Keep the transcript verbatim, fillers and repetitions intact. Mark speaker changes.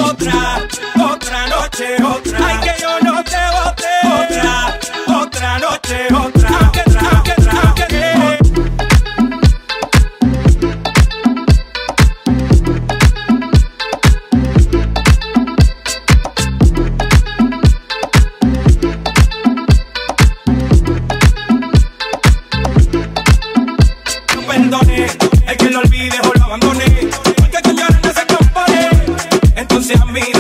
Speaker 1: otra, otra noche, otra. Ay, que yo no te boté. Otra, otra noche, otra. Aunque, aunque, aunque, no perdoné, el que lo olvide o lo abandoné, porque con llorar no se compone. Entonces a mí